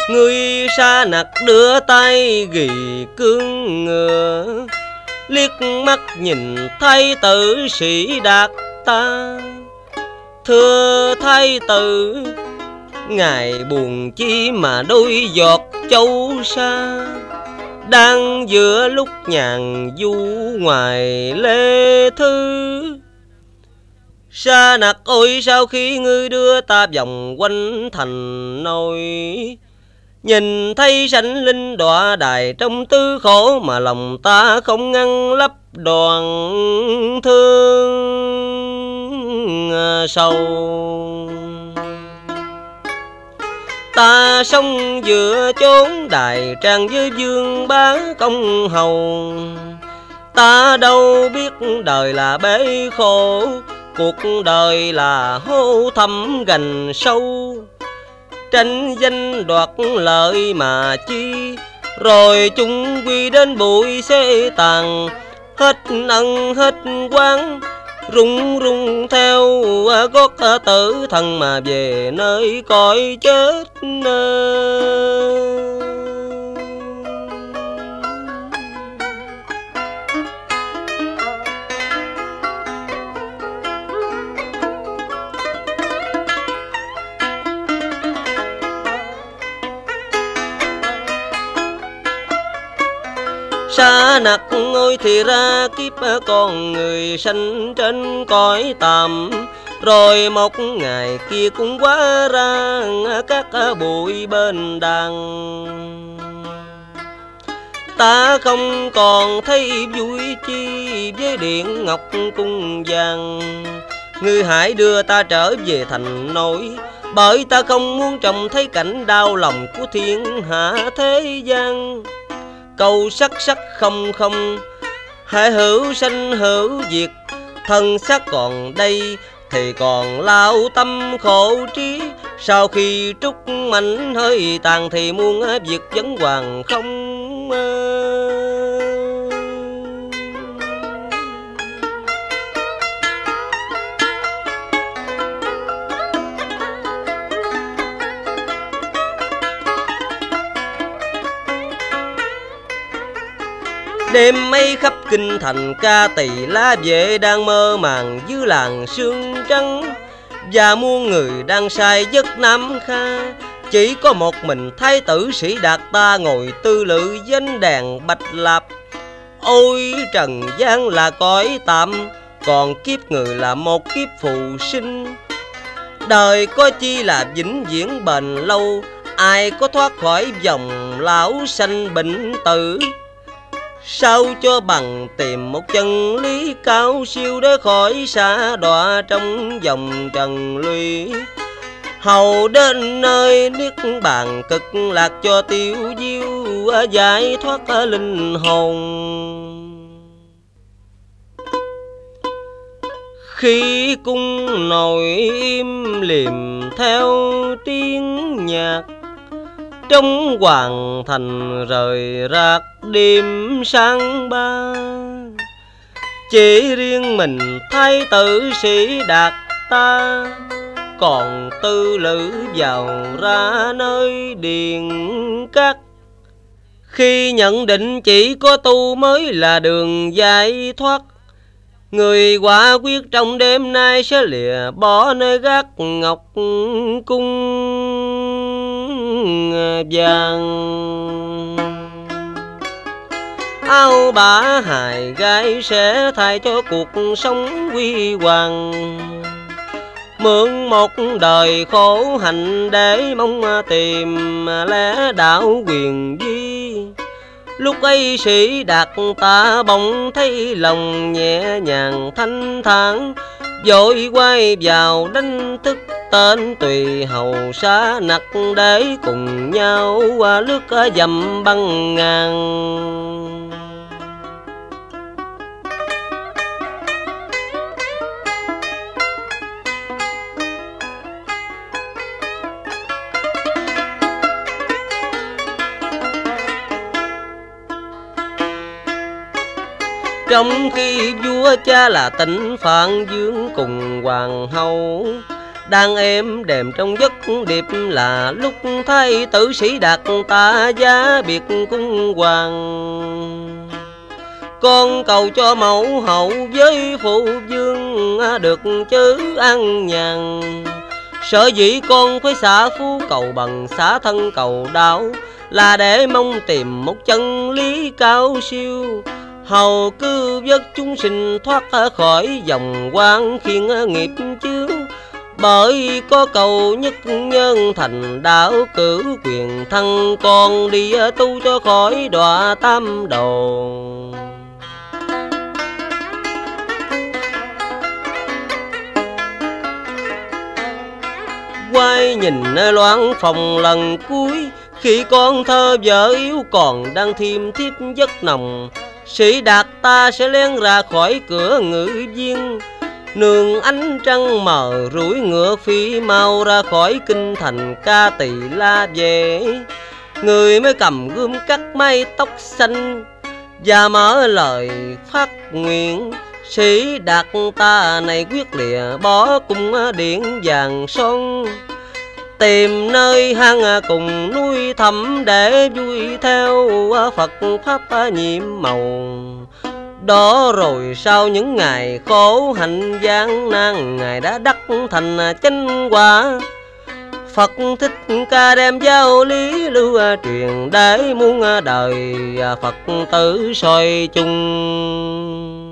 Người Sa Nặc đưa tay ghi cương ngựa, liếc mắt nhìn thái tử Sĩ Đạt ta. Thưa thái tử, ngài buồn chi mà đôi giọt châu sa, đang giữa lúc nhàn du ngoài lê thư. Sa Nặc ôi, sau khi ngươi đưa ta vòng quanh thành nội, nhìn thấy sanh linh đọa đài trong tư khổ, mà lòng ta không ngăn lấp đoàn thương sâu. Ta sống giữa chốn đài trang với vương bá công hầu, ta đâu biết đời là bể khổ, cuộc đời là hô thẳm gành sâu. Tranh danh đoạt lợi mà chi, rồi chung quy đến bụi xế tàn. Hết ân hết quán, rung rung theo gót tử thần mà về nơi cõi chết. Sa Nặc ôi, thì ra kiếp con người sanh trên cõi tạm, rồi một ngày kia cũng hóa ra các bụi bên đàn. Ta không còn thấy vui chi với điện ngọc cung vàng, ngươi hãy đưa ta trở về thành nội, bởi ta không muốn trông thấy cảnh đau lòng của thiên hạ thế gian. Câu sắc sắc không không, hãy hữu sanh hữu diệt, thân xác còn đây thì còn lao tâm khổ trí. Sau khi trút mảnh hơi tàn thì muôn việc vẫn hoàng không. Đêm mấy khắp kinh thành ca tỳ lá vệ đang mơ màng dưới làng sương trắng, và muôn người đang say giấc Nam Kha. Chỉ có một mình thái tử Sĩ Đạt ta ngồi tư lự danh đàn bạch lạp. Ôi trần gian là cõi tạm, còn kiếp người là một kiếp phù sinh. Đời có chi là vĩnh viễn bền lâu, ai có thoát khỏi dòng lão sanh bệnh tử. Sao cho bằng tìm một chân lý cao siêu để khỏi xa đọa trong dòng trần lụy, hầu đến nơi niết bàn cực lạc cho tiêu diêu giải thoát linh hồn. Khi cung nội im lìm theo tiếng nhạc, trong hoàng thành rời rạc đêm sang ba, chỉ riêng mình thái tử Sĩ Đạt ta còn tư lự vào ra nơi điền cát. Khi nhận định chỉ có tu mới là đường giải thoát, người quả quyết trong đêm nay sẽ lìa bỏ nơi gác ngọc cung vàng. Áo bả hài gái sẽ thay cho cuộc sống huy hoàng, mượn một đời khổ hạnh để mong tìm lẽ đạo quyền vi. Lúc ấy Sĩ Đạt ta bỗng thấy lòng nhẹ nhàng thanh thản, vội quay vào đánh thức tên tùy hầu Sa Nặc để cùng nhau lướt dầm băng ngàn. Trong khi vua cha là Tịnh Phạn Vương cùng hoàng hậu, đang êm đềm trong giấc điệp là lúc thái tử Sĩ Đạt ta giá biệt cung hoàng. Con cầu cho mẫu hậu với phụ vương được chớ an nhàn. Sở dĩ con phải xả phú cầu bằng xả thân cầu đạo, là để mong tìm một chân lý cao siêu, hầu cứ vớt chúng sinh thoát khỏi dòng quan khiên nghiệp chướng. Bởi có cầu nhất nhân thành đạo, cử quyền thăng con đi tu cho khỏi đọa tam đồ. Quay nhìn loạn phòng lần cuối, khi con thơ vợ yếu còn đang thiêm thiếp giấc nồng, Sĩ Đạt ta sẽ lén ra khỏi cửa ngự viên. Nương ánh trăng mờ rủi ngựa phi mau ra khỏi kinh thành Ca Tỳ La về. Người mới cầm gươm cắt mái tóc xanh và mở lời phát nguyện. Sĩ Đạt ta này quyết lìa bỏ cung điện vàng son, tìm nơi hang cùng núi thẳm để vui theo Phật pháp nhiệm màu. Đó rồi sau những ngày khổ hạnh gian nan, Ngài đã đắc thành chánh quả. Phật Thích Ca đem giáo lý lưu truyền, để muôn đời Phật tử soi chung.